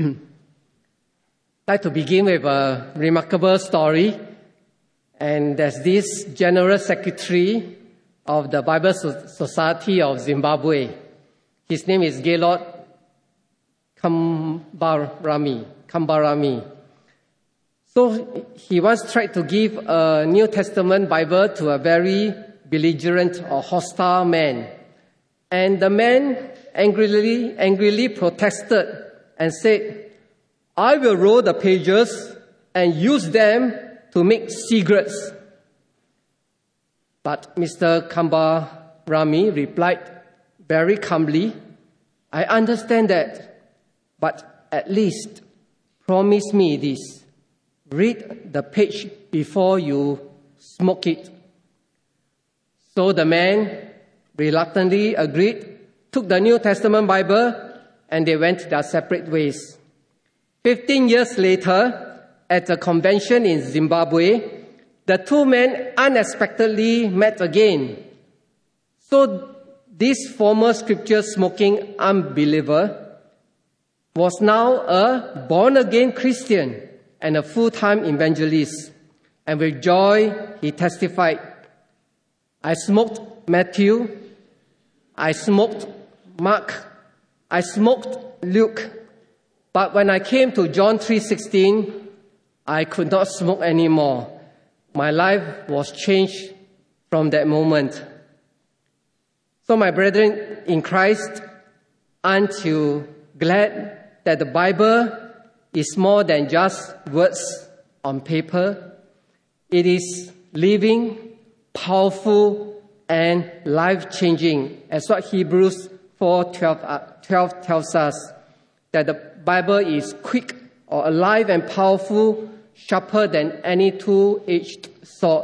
I'd like to begin with a remarkable story. And there's this General Secretary of the Bible Society of Zimbabwe. His name is Gaylord Kambarami. So he once tried to give a New Testament Bible to a very belligerent or hostile man. And the man angrily protested and said, "I will roll the pages and use them to make cigarettes." But Mr. Kambarami replied very calmly, "I understand that, but at least promise me this. Read the page before you smoke it." So the man reluctantly agreed, took the New Testament Bible, and they went their separate ways. 15 years later, at a convention in Zimbabwe, the two men unexpectedly met again. So this former scripture-smoking unbeliever was now a born-again Christian and a full-time evangelist. And with joy, he testified, "I smoked Matthew, I smoked Mark, I smoked Luke, but when I came to John 3:16, I could not smoke anymore. My life was changed from that moment." So my brethren in Christ, aren't you glad that the Bible is more than just words on paper? It is living, powerful, and life-changing, as what Hebrews 4:12 tells us, that the Bible is quick or alive and powerful, sharper than any two-edged sword.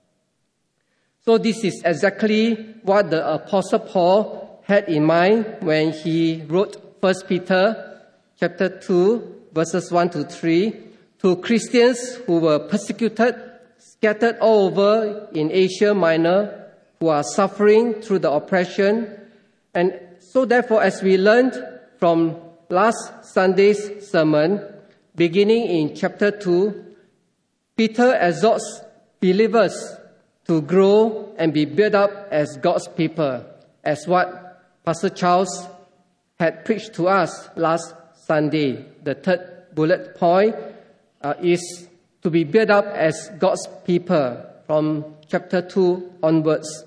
So this is exactly what the Apostle Paul had in mind when he wrote 1 Peter chapter 2, verses 1 to 3, to Christians who were persecuted, scattered all over in Asia Minor, who are suffering through the oppression. And so therefore, as we learned from last Sunday's sermon, beginning in chapter 2, Peter exhorts believers to grow and be built up as God's people, as what Pastor Charles had preached to us last Sunday. The third bullet point is to be built up as God's people from chapter 2 onwards.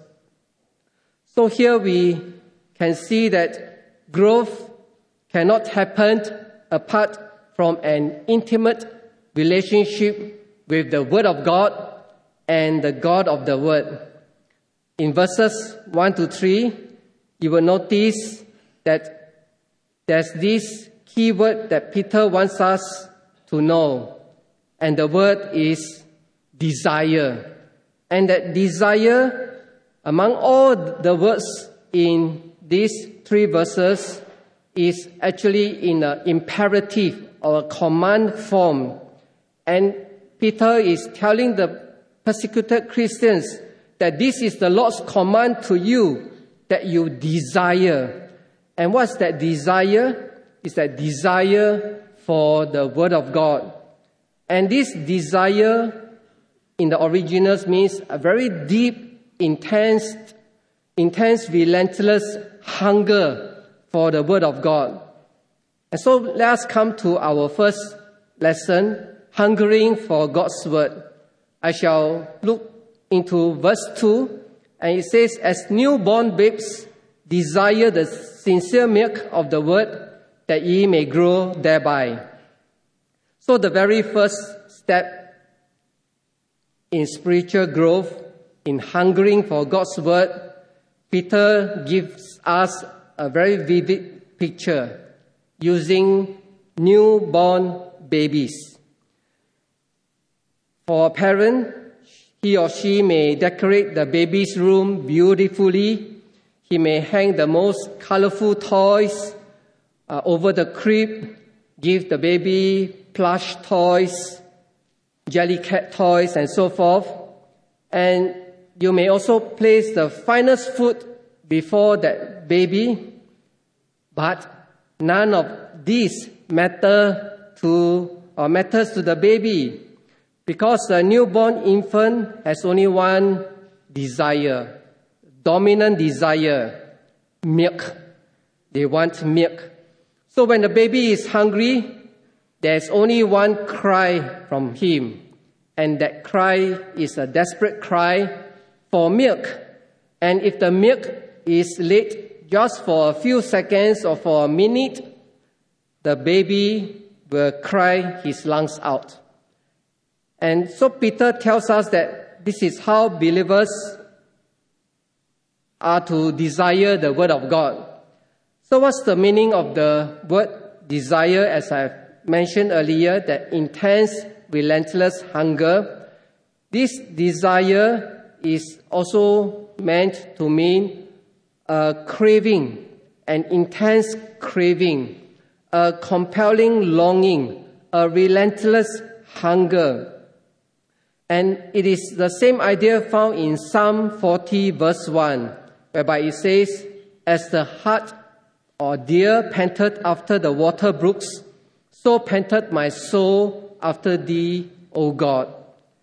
So here we can see that growth cannot happen apart from an intimate relationship with the Word of God and the God of the Word. In verses 1 to 3, you will notice that there's this key word that Peter wants us to know, and the word is desire. And that desire, among all the words in these 3 verses, is actually in an imperative or a command form. And Peter is telling the persecuted Christians that this is the Lord's command to you, that you desire. And what's that desire? It's that desire for the Word of God. And this desire in the originals means a very deep, intense, relentless hunger for the Word of God. And so let us come to our first lesson, hungering for God's Word. I shall look into verse 2, and it says, "As newborn babes desire the sincere milk of the Word, that ye may grow thereby." So the very first step in spiritual growth, in hungering for God's Word, Peter gives us a very vivid picture using newborn babies. For a parent, he or she may decorate the baby's room beautifully. He may hang the most colorful toys over the crib, give the baby plush toys, jelly cat toys, and so forth. And you may also place the finest food before that baby, but none of this matters to the baby, because the newborn infant has only one desire, dominant desire, milk. They want milk. So when the baby is hungry, there's only one cry from him, and that cry is a desperate cry for milk. And if the milk is late just for a few seconds or for a minute, the baby will cry his lungs out. And so Peter tells us that this is how believers are to desire the Word of God. So what's the meaning of the word desire? As I've mentioned earlier, that intense, relentless hunger. This desire is also meant to mean a craving, an intense craving, a compelling longing, a relentless hunger. And it is the same idea found in Psalm 40 verse 1, whereby it says, "As the hart or deer panted after the water brooks, so panted my soul after thee, O God."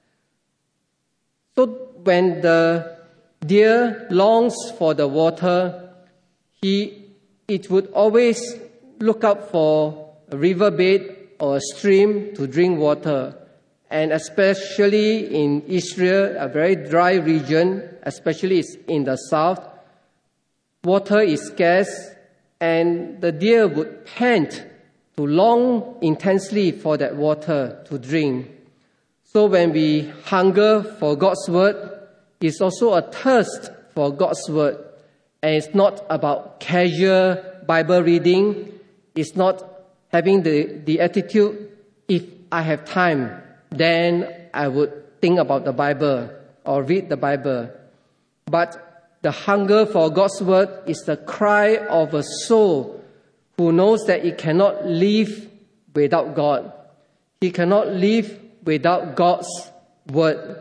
So when the deer longs for the water, it would always look out for a riverbed or a stream to drink water. And especially in Israel, a very dry region, especially in the south, water is scarce, and the deer would pant to long intensely for that water to drink. So when we hunger for God's word, it's also a thirst for God's word. And it's not about casual Bible reading. It's not having the attitude, if I have time, then I would think about the Bible or read the Bible. But the hunger for God's word is the cry of a soul who knows that it cannot live without God. He cannot live without God's word.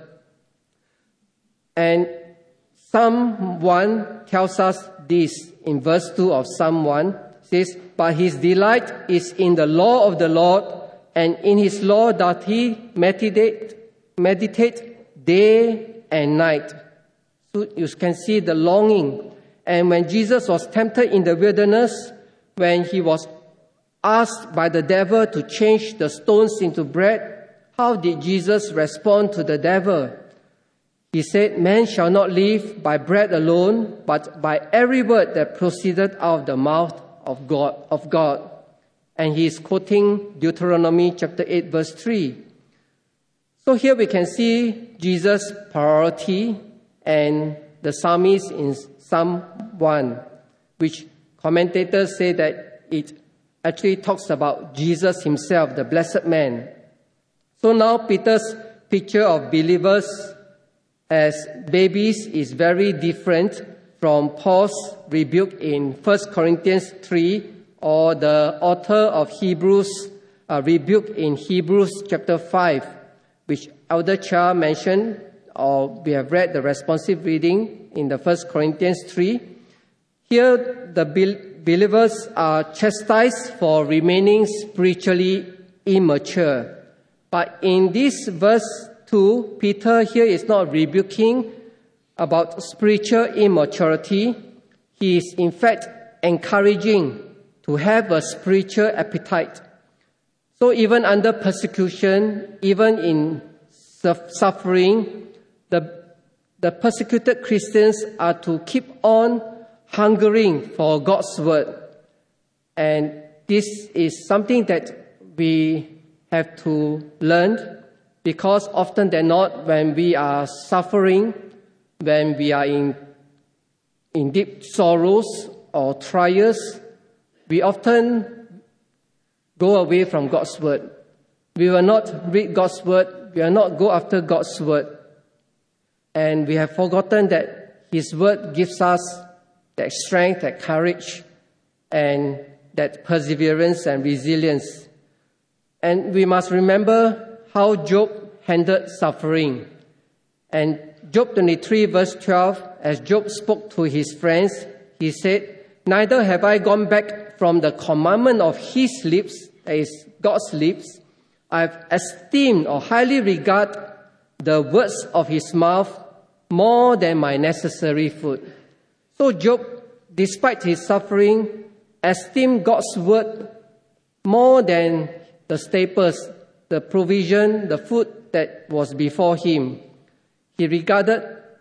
And Psalm 1 tells us this in verse 2 of Psalm 1. It says, "But his delight is in the law of the Lord, and in his law doth he meditate day and night." So you can see the longing. And when Jesus was tempted in the wilderness, when he was asked by the devil to change the stones into bread, how did Jesus respond to the devil? He said, "Man shall not live by bread alone, but by every word that proceeded out of the mouth of God." And he is quoting Deuteronomy chapter 8, verse 3. So here we can see Jesus' priority and the psalmist in Psalm 1, which commentators say that it actually talks about Jesus himself, the blessed man. So now Peter's picture of believers as babies is very different from Paul's rebuke in 1 Corinthians 3, or the author of Hebrews rebuke in Hebrews chapter 5, which Elder Chia mentioned, or we have read the responsive reading in the 1 Corinthians 3. Here the believers are chastised for remaining spiritually immature. But in this verse 2, Peter here is not rebuking about spiritual immaturity. He is in fact encouraging to have a spiritual appetite. So even under persecution, even in suffering, the persecuted Christians are to keep on hungering for God's word. And this is something that we have to learn, because often than not, when we are suffering, when we are in deep sorrows or trials, we often go away from God's word. We will not read God's word. We will not go after God's word. And we have forgotten that his word gives us that strength, that courage, and that perseverance and resilience. And we must remember how Job handled suffering. And Job 23 verse 12, as Job spoke to his friends, he said, neither have I gone back from the commandment of his lips, that is, God's lips. I have esteemed or highly regard the words of his mouth more than my necessary food. So Job, despite his suffering, esteemed God's word more than the staples, the provision, the food that was before him. He regarded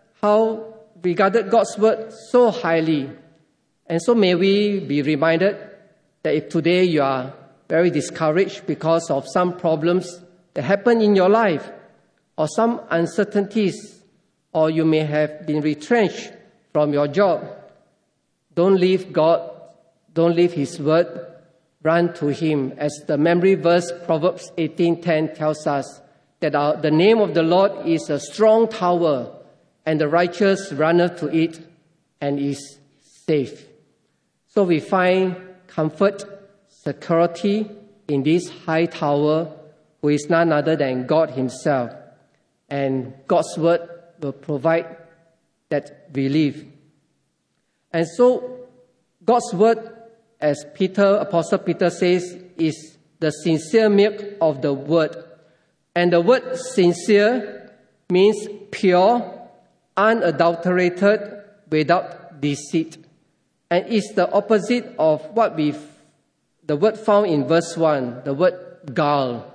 God's word so highly. And so may we be reminded that if today you are very discouraged because of some problems that happen in your life, or some uncertainties, or you may have been retrenched from your job, don't leave God, don't leave his word, run to him. As the memory verse Proverbs 18:10 tells us, that the name of the Lord is a strong tower, and the righteous runneth to it and is safe. So we find comfort, security in this high tower, who is none other than God himself. And God's word will provide that relief. And so God's word, as Apostle Peter says, is the sincere milk of the word. And the word sincere means pure, unadulterated, without deceit. And it's the opposite of what the word found in verse 1, the word gal.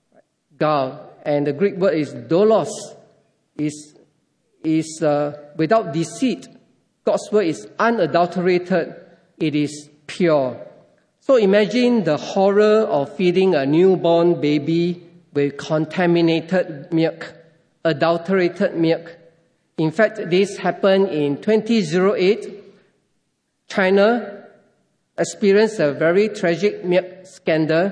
And the Greek word is doulos, is without deceit. God's word is unadulterated. It is pure. So imagine the horror of feeding a newborn baby with contaminated milk, adulterated milk. In fact, this happened in 2008. China experienced a very tragic milk scandal.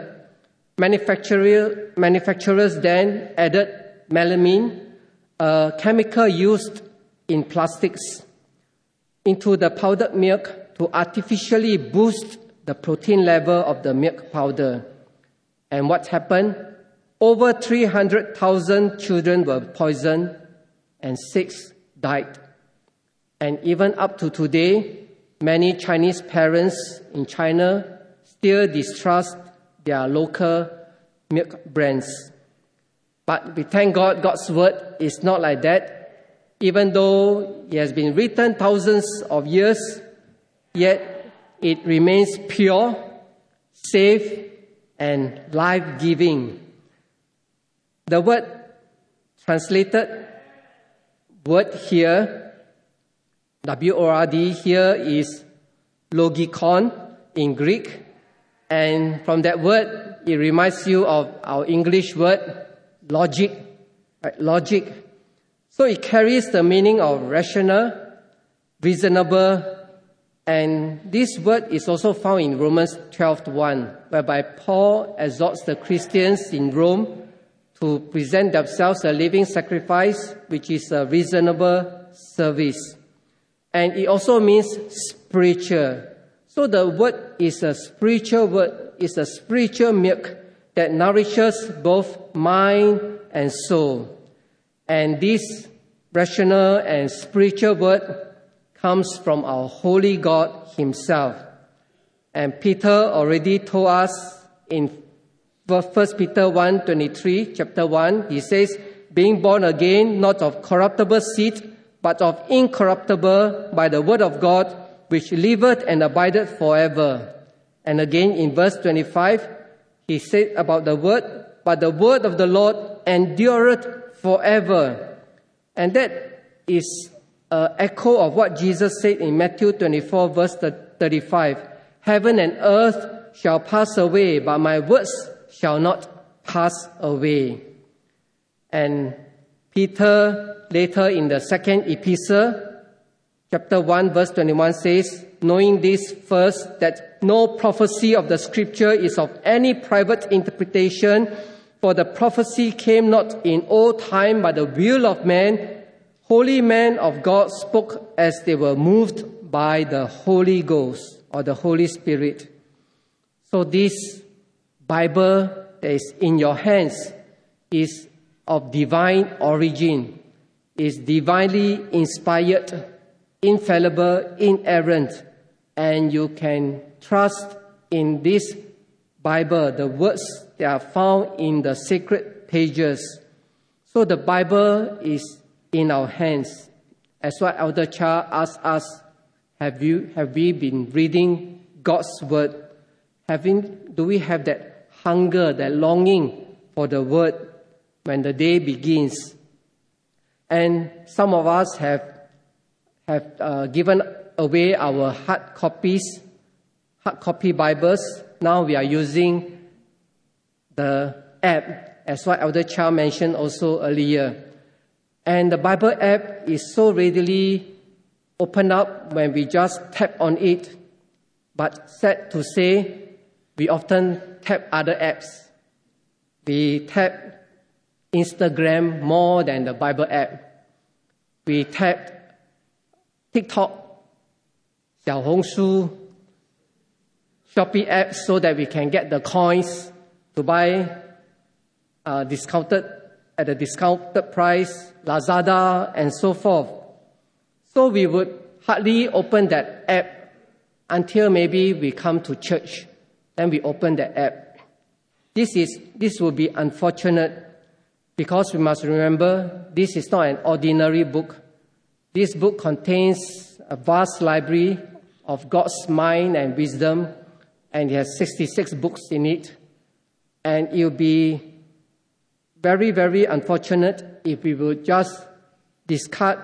Manufacturers then added melamine, a chemical used in plastics, into the powdered milk to artificially boost the protein level of the milk powder. And what happened? Over 300,000 children were poisoned and 6 died. And even up to today, many Chinese parents in China still distrust their local milk brands. But we thank God, God's word is not like that. Even though it has been written thousands of years, yet it remains pure, safe, and life-giving. The word translated word here, W-O-R-D, here is logikon in Greek. And from that word, it reminds you of our English word, logic. Right? Logic. So it carries the meaning of rational, reasonable, and this word is also found in Romans 12:1, whereby Paul exhorts the Christians in Rome to present themselves a living sacrifice, which is a reasonable service. And it also means spiritual. So the word is a spiritual word, it's a spiritual milk that nourishes both mind and soul. And this rational and spiritual word comes from our holy God himself. And Peter already told us in 1 Peter 1:23, chapter 1, he says, being born again, not of corruptible seed, but of incorruptible, by the word of God, which liveth and abideth forever. And again in verse 25, he said about the word, but the word of the Lord endureth forever. And that is an echo of what Jesus said in Matthew 24, verse 35. Heaven and earth shall pass away, but my words shall not pass away. And Peter, later in the second epistle, chapter 1, verse 21 says, knowing this first, that no prophecy of the scripture is of any private interpretation, for the prophecy came not in old time by the will of man. Holy men of God spoke as they were moved by the Holy Ghost or the Holy Spirit. So this Bible that is in your hands is of divine origin, is divinely inspired, infallible, inerrant, and you can trust in this Bible, the words that are found in the sacred pages. So the Bible is in our hands. As what Elder Cha asked us, have we been reading God's Word? Do we have that hunger, that longing for the Word when the day begins? And some of us have given away our hard copy Bibles. Now we are using the app, as what Elder Cha mentioned also earlier. And the Bible app is so readily opened up when we just tap on it. But sad to say, we often tap other apps. We tap Instagram more than the Bible app. We tap TikTok, Xiaohongshu, Shopee apps so that we can get the coins to buy at a discounted price, Lazada, and so forth. So we would hardly open that app until maybe we come to church. Then we open the app. This will be unfortunate because we must remember this is not an ordinary book. This book contains a vast library of God's mind and wisdom, and it has 66 books in it. And it will be very, very unfortunate if we would just discard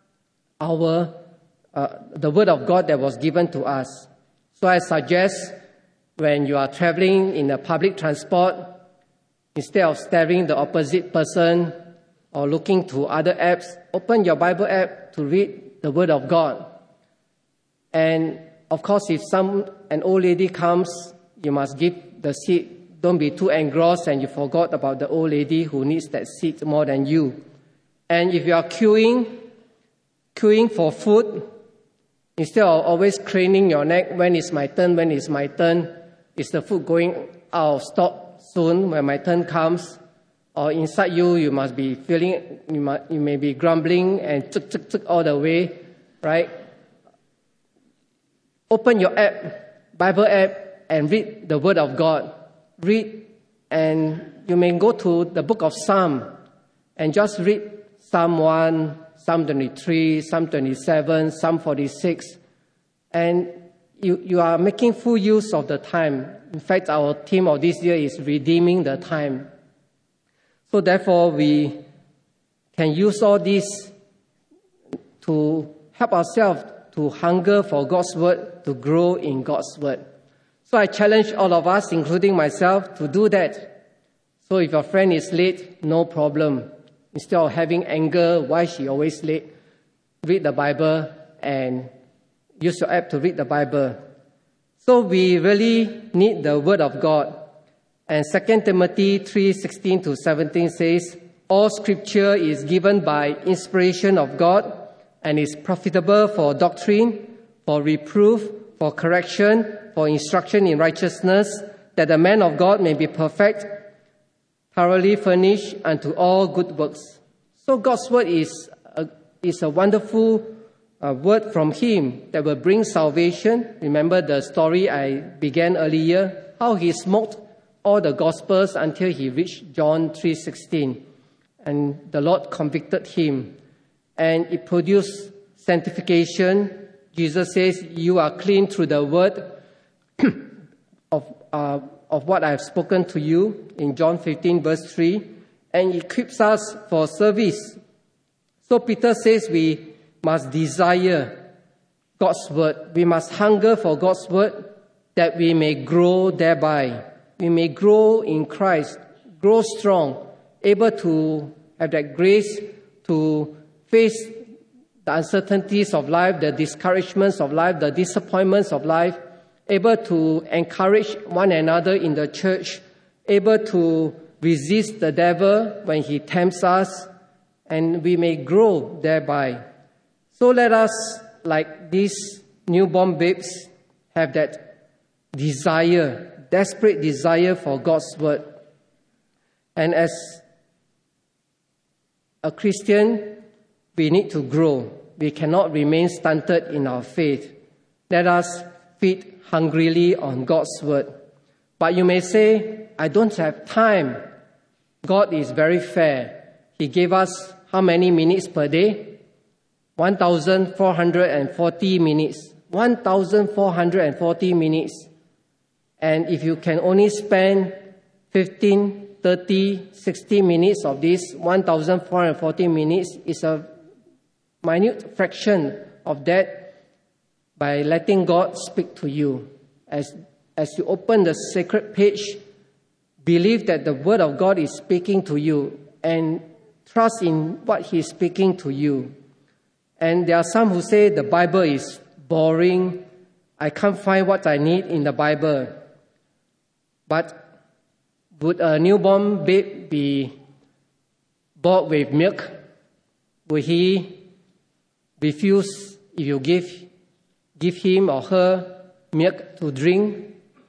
the Word of God that was given to us. So I suggest when you are traveling in a public transport, instead of staring the opposite person or looking to other apps, open your Bible app to read the Word of God. And of course, if an old lady comes, you must give the seat. Don't be too engrossed and you forgot about the old lady who needs that seat more than you. And if you are queuing for food, instead of always craning your neck, when is my turn, is the food going out of stock soon when my turn comes? Or inside you must be feeling, you may be grumbling and tuk all the way, right? Open your app, Bible app, and read the Word of God. Read, and you may go to the book of Psalm and just read Psalm 1, Psalm 23, Psalm 27, Psalm 46, and you are making full use of the time. In fact, our theme of this year is redeeming the time. So therefore, we can use all this to help ourselves to hunger for God's Word, to grow in God's Word. So I challenge all of us, including myself, to do that. So if your friend is late, no problem. Instead of having anger, why she always late, read the Bible and use your app to read the Bible. So we really need the Word of God. And 2 Timothy 3:16-17 says, all Scripture is given by inspiration of God and is profitable for doctrine, for reproof, for correction, for instruction in righteousness, that the man of God may be perfect, thoroughly furnished unto all good works. So God's Word is a wonderful word from Him that will bring salvation. Remember the story I began earlier, how He smoked all the Gospels until He reached John 3:16. And the Lord convicted Him. And it produced sanctification. Jesus says, you are clean through the word of what I have spoken to you in John 15 verse 3, and it equips us for service. So Peter says we must desire God's word. We must hunger for God's word that we may grow thereby. We may grow in Christ, grow strong, able to have that grace to face the uncertainties of life, the discouragements of life, the disappointments of life, able to encourage one another in the church, able to resist the devil when he tempts us, and we may grow thereby. So let us, like these newborn babes, have that desire, desperate desire for God's word. And as a Christian, we need to grow. We cannot remain stunted in our faith. Let us feed hungrily on God's word. But you may say, I don't have time. God is very fair. He gave us how many minutes per day? 1,440 minutes. 1,440 minutes. And if you can only spend 15, 30, 60 minutes of this 1,440 minutes, is a minute fraction of that by letting God speak to you. As you open the sacred page, believe that the Word of God is speaking to you and trust in what He is speaking to you. And there are some who say the Bible is boring. I can't find what I need in the Bible. But would a newborn babe be bored with milk? Will he refuse if you give him or her milk to drink?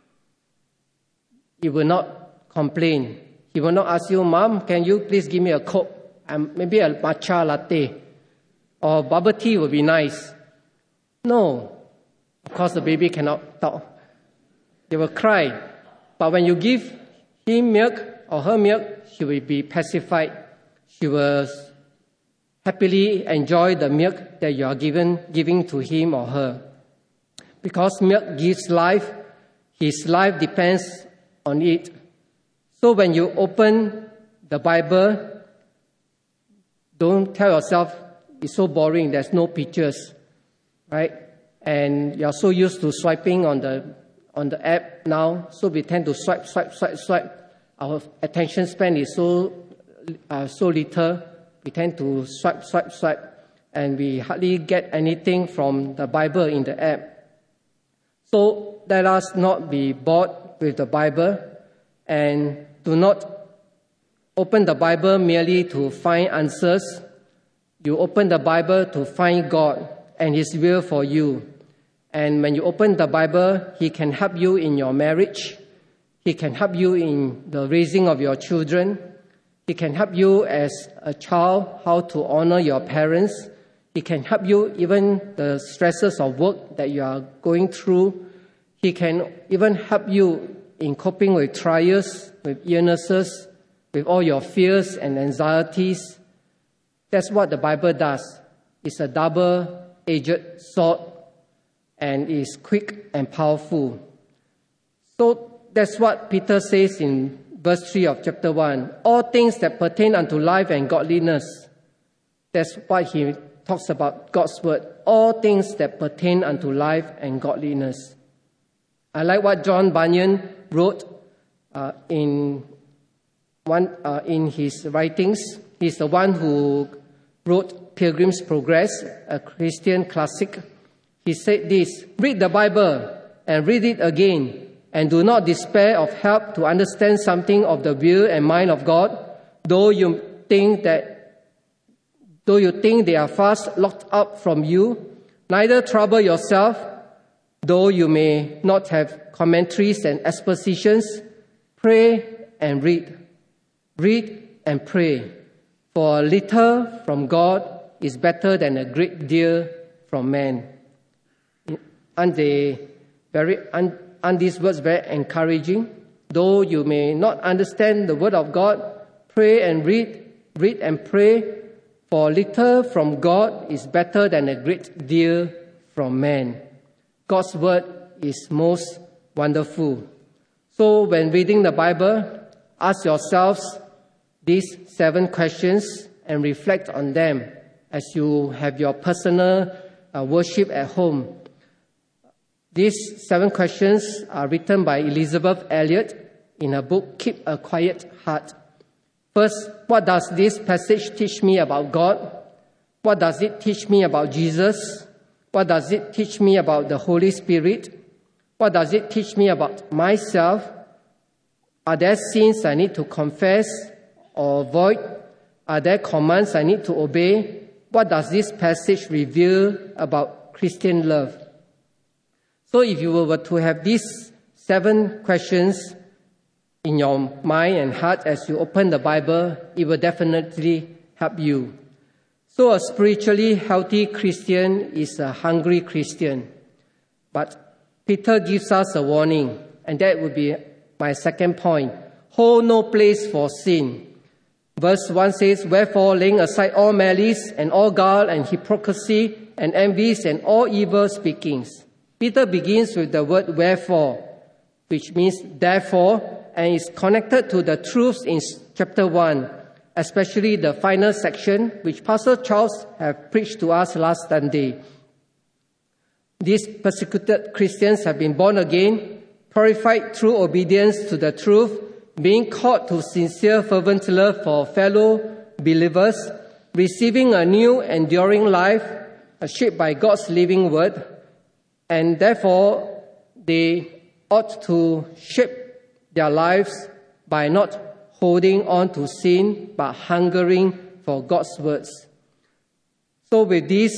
He will not complain. He will not ask you, Mom, can you please give me a Coke? Maybe a matcha latte. Or bubble tea would be nice. No. Of course, the baby cannot talk. They will cry. But when you give him milk or her milk, she will be pacified. She will happily enjoy the milk that you are giving to him or her. Because milk gives life, his life depends on it. So when you open the Bible, don't tell yourself, it's so boring, there's no pictures, right? And you're so used to swiping on the app now, so we tend to swipe. Our attention span is so little. We tend to swipe, and we hardly get anything from the Bible in the app. So let us not be bored with the Bible, and do not open the Bible merely to find answers. You open the Bible to find God and His will for you. And when you open the Bible, He can help you in your marriage. He can help you in the raising of your children. He can help you as a child how to honor your parents. He can help you even the stresses of work that you are going through. He can even help you in coping with trials, with illnesses, with all your fears and anxieties. That's what the Bible does. It's a double-edged sword and is quick and powerful. So that's what Peter says in verse 3 of chapter 1. All things that pertain unto life and godliness. That's why he talks about God's word. All things that pertain unto life and godliness. I like what John Bunyan wrote in his writings. He's the one who wrote Pilgrim's Progress, a Christian classic. He said this, read the Bible and read it again, and do not despair of help to understand something of the will and mind of God, though you think they are fast locked up from you. Neither trouble yourself, though you may not have commentaries and expositions. Pray and read. Read and pray. For a little from God is better than a great deal from man. Aren't these words very encouraging? Though you may not understand the word of God, pray and read and pray. For a little from God is better than a great deal from man. God's word is most wonderful. So when reading the Bible, ask yourselves these 7 questions and reflect on them as you have your personal worship at home. These 7 questions are written by Elizabeth Elliot in her book, Keep a Quiet Heart. First, what does this passage teach me about God? What does it teach me about Jesus? What does it teach me about the Holy Spirit? What does it teach me about myself? Are there sins I need to confess or avoid? Are there commands I need to obey? What does this passage reveal about Christian love? So if you were to have these 7 questions in your mind and heart as you open the Bible, it will definitely help you. So a spiritually healthy Christian is a hungry Christian. But Peter gives us a warning, and that would be my second point. Hold no place for sin. Verse 1 says, "Wherefore, laying aside all malice and all guile and hypocrisy and envies and all evil speakings." Peter begins with the word wherefore, which means therefore, and is connected to the truths in chapter 1, especially the final section, which Pastor Charles have preached to us last Sunday. These persecuted Christians have been born again, purified through obedience to the truth, being called to sincere, fervent love for fellow believers, receiving a new, enduring life, shaped by God's living word, and therefore they ought to shape their lives by not holding on to sin, but hungering for God's words. So with this,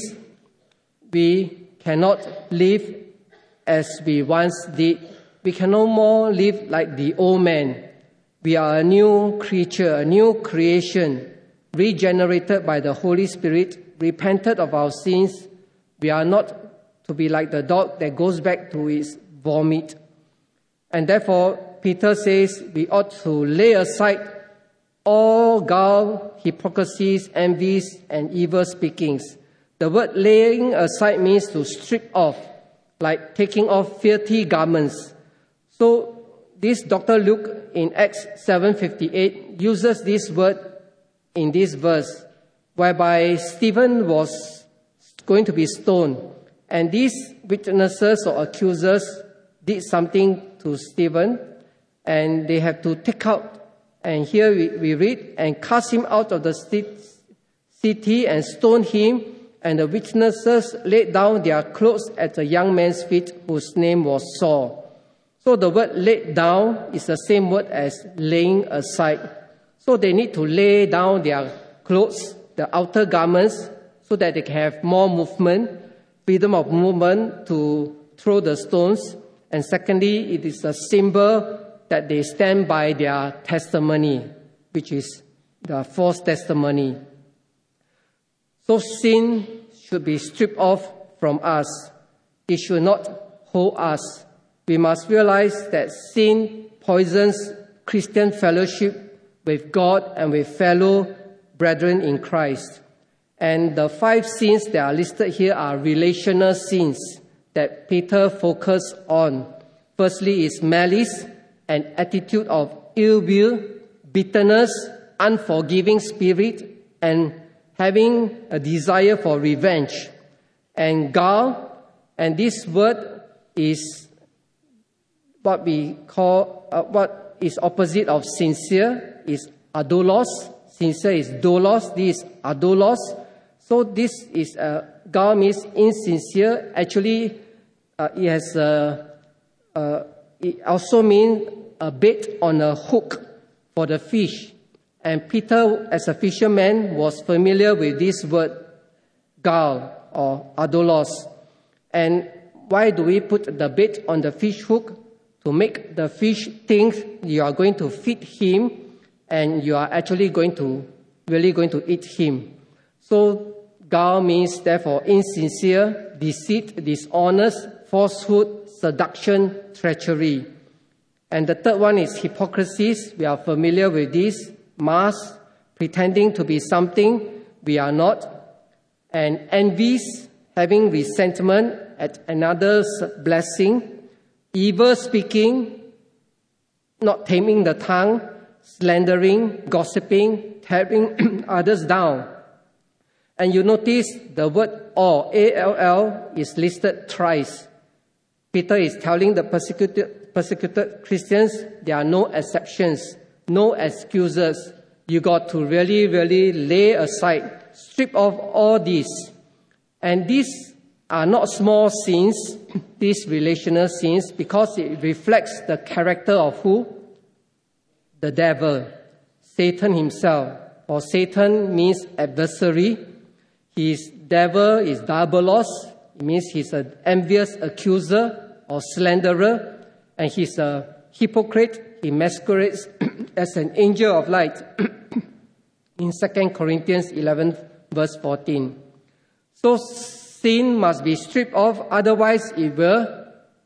we cannot live as we once did. We can no more live like the old man. We are a new creature, a new creation, regenerated by the Holy Spirit, repented of our sins. We are not to be like the dog that goes back to its vomit. And therefore, Peter says we ought to lay aside all guile, hypocrisies, envies, and evil speakings. The word laying aside means to strip off, like taking off filthy garments. So this Dr. Luke in Acts 7:58 uses this word in this verse, whereby Stephen was going to be stoned. And these witnesses or accusers did something to Stephen, and they have to take out. And here we read, "And cast him out of the city and stoned him. And the witnesses laid down their clothes at the young man's feet, whose name was Saul." So the word laid down is the same word as laying aside. So they need to lay down their clothes, the outer garments, so that they can have more movement, freedom of movement to throw the stones. And secondly, it is a symbol that they stand by their testimony, which is the false testimony. So sin should be stripped off from us. It should not hold us. We must realize that sin poisons Christian fellowship with God and with fellow brethren in Christ. And the 5 sins that are listed here are relational sins that Peter focused on. Firstly is malice, an attitude of ill will, bitterness, unforgiving spirit, and having a desire for revenge. And guile, and this word is what we call, what is opposite of sincere, is adolos. Sincere is dolos, this is adolos. So this is, guile means insincere. Actually, it also means a bait on a hook for the fish. And Peter, as a fisherman, was familiar with this word, guile or adolos. And why do we put the bait on the fish hook? To make the fish think you are going to feed him and you are actually really going to eat him. So guile means therefore insincere, deceit, dishonest, falsehood, seduction, treachery. And the third one is hypocrisies. We are familiar with this. Mask, pretending to be something we are not. And envies, having resentment at another's blessing. Evil speaking, not taming the tongue. Slandering, gossiping, tearing others down. And you notice the word all, A-L-L, is listed thrice. Peter is telling the persecuted Christians there are no exceptions, no excuses. You got to really, really lay aside, strip off all this. And these are not small sins, these relational sins, because it reflects the character of who? The devil, Satan himself. For Satan means adversary. His devil is diabolos. It means he's an envious accuser or slanderer. And he's a hypocrite. He masquerades as an angel of light. In 2 Corinthians 11, verse 14. So sin must be stripped off, otherwise it will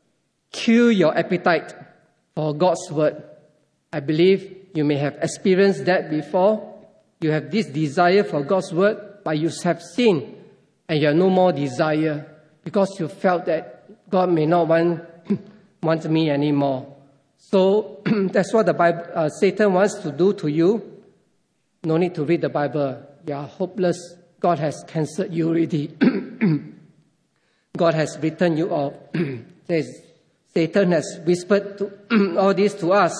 kill your appetite for God's word. I believe you may have experienced that before. You have this desire for God's word, but you have sinned and you have no more desire because you felt that God may not want me anymore. So that's what the Bible, Satan wants to do to you. No need to read the Bible. You are hopeless. God has cancelled you already. God has written you off. Satan has whispered all this to us.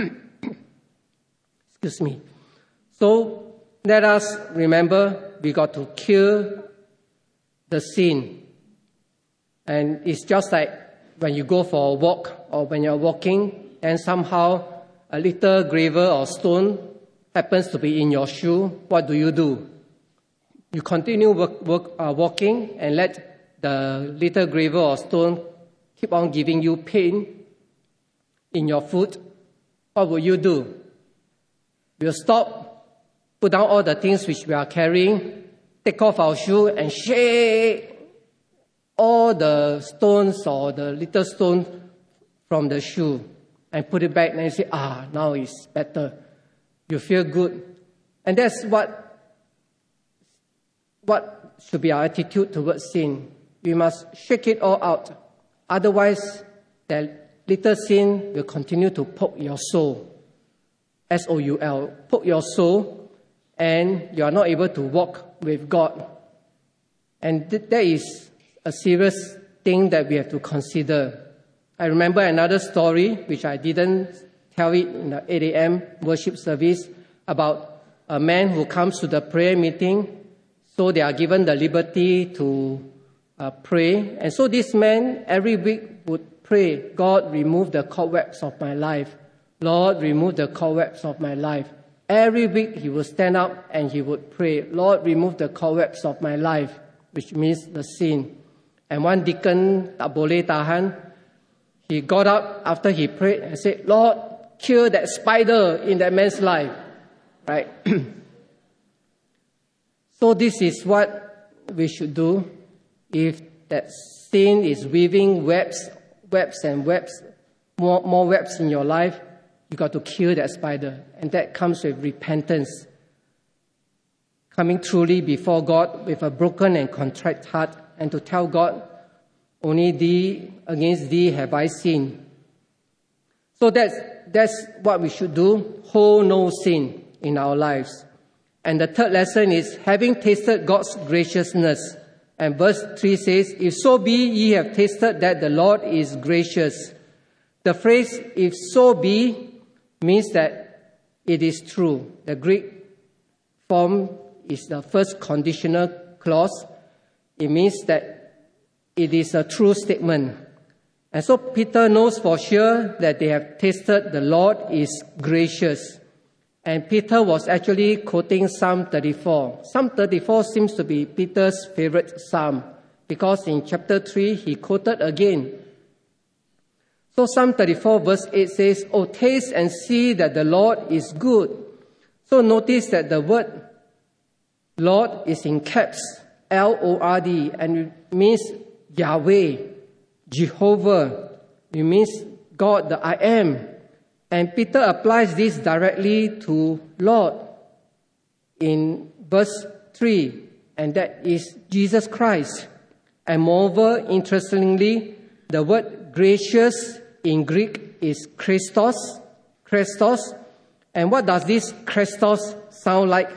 Excuse me. So let us remember we got to kill the sin. And it's just like when you go for a walk or when you're walking and somehow a little gravel or stone happens to be in your shoe. What do? You continue walking and let the little gravel or stone keep on giving you pain in your foot. What will you do? We'll stop, put down all the things which we are carrying, take off our shoe and shake all the stones or the little stone from the shoe and put it back and say, now it's better. You feel good. And that's what should be our attitude towards sin. We must shake it all out. Otherwise, that little sin will continue to poke your soul. S-O-U-L, poke your soul, and you are not able to walk with God. And that is a serious thing that we have to consider. I remember another story, which I didn't tell it in the 8 a.m. worship service, about a man who comes to the prayer meeting. So they are given the liberty to pray. And so this man every week would pray, God, remove the cobwebs of my life. Lord, remove the cobwebs of my life. Every week he would stand up and he would pray, Lord, remove the cobwebs of my life, which means the sin. And one deacon, tak boleh tahan, he got up after he prayed and said, Lord, kill that spider in that man's life. Right? So this is what we should do. If that sin is weaving webs, more webs in your life, you got to kill that spider. And that comes with repentance. Coming truly before God with a broken and contrite heart, and to tell God, only against thee have I sinned. So that's what we should do. Hold no sin in our lives. And the third lesson is having tasted God's graciousness. And verse 3 says, if so be ye have tasted that the Lord is gracious. The phrase, if so be, means that it is true. The Greek form is the first conditional clause. It means that it is a true statement. And so Peter knows for sure that they have tasted the Lord is gracious. And Peter was actually quoting Psalm 34. Psalm 34 seems to be Peter's favorite psalm because in chapter 3 he quoted again. So Psalm 34 verse 8 says, oh, taste and see that the Lord is good. So notice that the word Lord is in caps, L-O-R-D, and it means Yahweh, Jehovah. It means God, the I am. And Peter applies this directly to Lord in verse 3, and that is Jesus Christ. And moreover, interestingly, the word gracious in Greek is Christos. And what does this Christos sound like?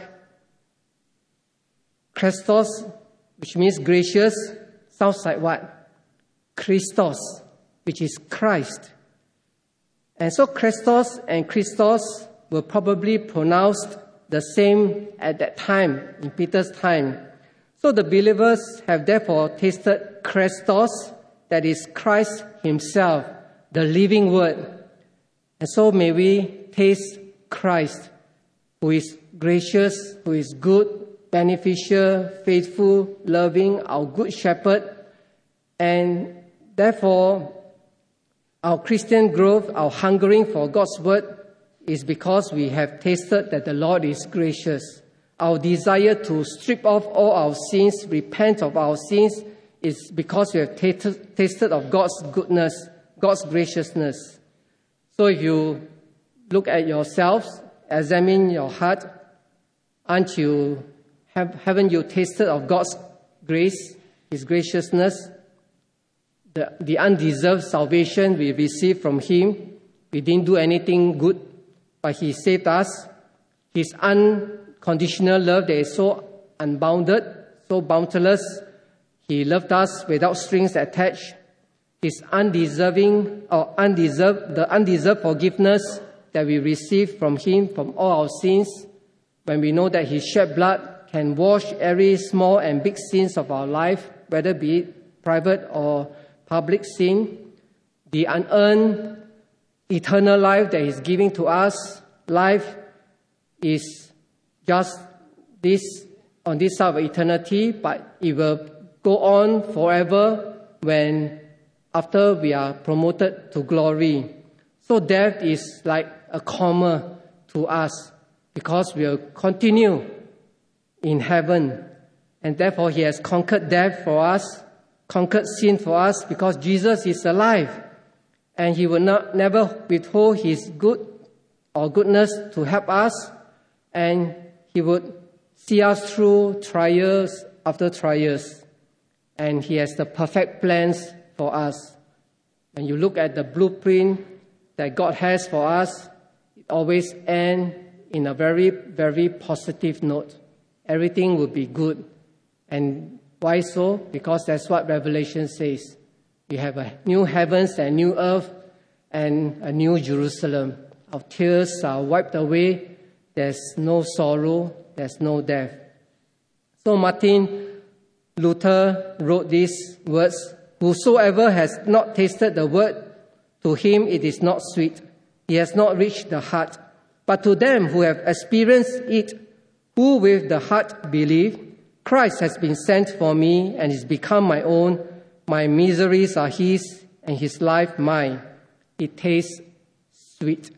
Christos, which means gracious, sounds like what? Christos, which is Christ. And so Christos and Christos were probably pronounced the same at that time, in Peter's time. So the believers have therefore tasted Christos, that is Christ himself, the living word. And so may we taste Christ, who is gracious, who is good, beneficial, faithful, loving, our good shepherd. And therefore, our Christian growth, our hungering for God's word is because we have tasted that the Lord is gracious. Our desire to strip off all our sins, repent of our sins, is because we have tasted of God's goodness, God's graciousness. So if you look at yourselves, examine your heart, haven't you tasted of God's grace, His graciousness, the undeserved salvation we received from Him? We didn't do anything good, but He saved us. His unconditional love that is so unbounded, so boundless. He loved us without strings attached. His undeserved forgiveness that we receive from Him from all our sins, when we know that His shed blood can wash every small and big sins of our life, whether be it private or public sin, the unearned eternal life that He's giving to us. Life is just this on this side of eternity, but it will go on forever after we are promoted to glory. So death is like a comma to us, because we will continue in heaven. And therefore He has conquered death for us, conquered sin for us, because Jesus is alive. And He will never withhold His goodness to help us. And He would see us through trials after trials. And He has the perfect plans for us. When you look at the blueprint that God has for us, it always ends in a very, very positive note. Everything will be good. And why so? Because that's what Revelation says. We have a new heavens and new earth and a new Jerusalem. Our tears are wiped away. There's no sorrow. There's no death. So Martin Luther wrote these words: "Whosoever has not tasted the word, to him it is not sweet. He has not reached the heart. But to them who have experienced it, who with the heart believe, Christ has been sent for me and is become my own. My miseries are His and His life mine. It tastes sweet."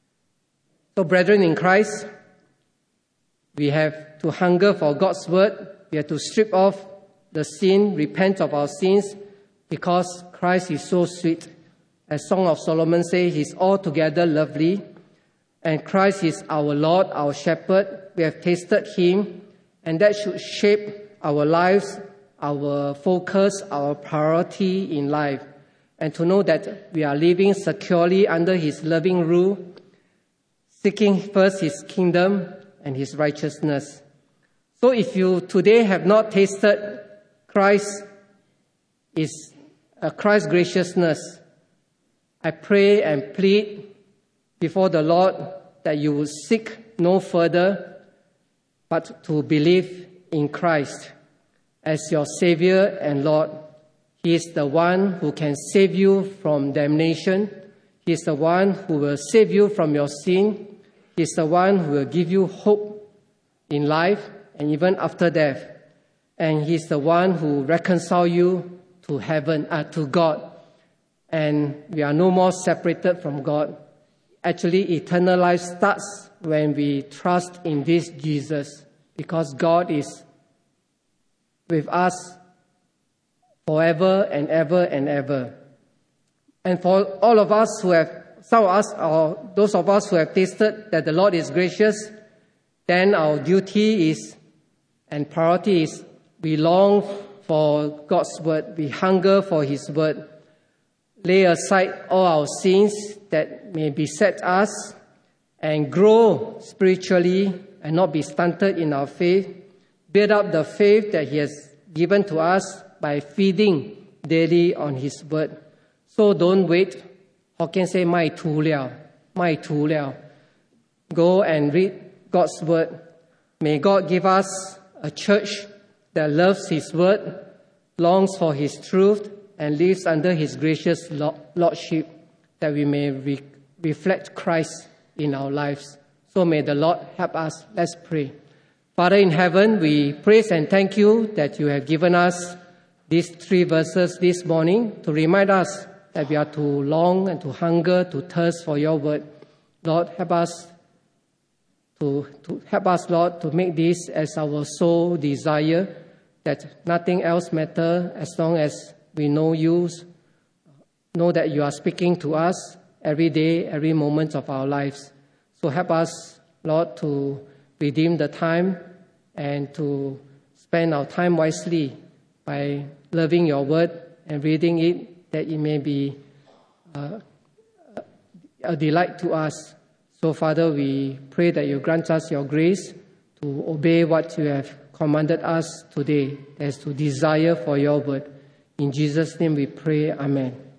So brethren in Christ, we have to hunger for God's word. We have to strip off the sin, repent of our sins, because Christ is so sweet. As Song of Solomon says, He's altogether lovely. And Christ is our Lord, our shepherd. We have tasted Him, and that should shape our lives, our focus, our priority in life. And to know that we are living securely under His loving rule, seeking first His kingdom and His righteousness. So if you today have not tasted Christ's graciousness, I pray and plead before the Lord that you will seek no further, but to believe in Christ as your Savior and Lord. He is the one who can save you from damnation. He is the one who will save you from your sin. He is the one who will give you hope in life and even after death. And He is the one who reconciles you to heaven, to God. And we are no more separated from God. Actually, eternal life starts when we trust in this Jesus, because God is with us forever and ever and ever. And for all of us who have, some of us, or those of us who have tasted that the Lord is gracious, then our duty is and priority is we long for God's word. We hunger for His word. Lay aside all our sins that may beset us and grow spiritually and not be stunted in our faith. Build up the faith that He has given to us by feeding daily on His word. So don't wait. Hokkien say, mai tu liao, mai tu liao. Go and read God's word. May God give us a church that loves His word, longs for His truth, and lives under His gracious lordship, that we may reflect Christ in our lives. So may the Lord help us. Let's pray. Father in heaven, we praise and thank You that You have given us these 3 verses this morning to remind us that we are to long and to hunger, to thirst for Your word. Lord, help us Lord, to make this as our sole desire, that nothing else matters as long as we know You know that you are speaking to us every day, every moment of our lives. So help us, Lord, to redeem the time and to spend our time wisely by loving your word and reading it, that it may be a delight to us. So, Father, we pray that you grant us your grace to obey what you have commanded us today, as to desire for your word. In Jesus' name we pray, amen.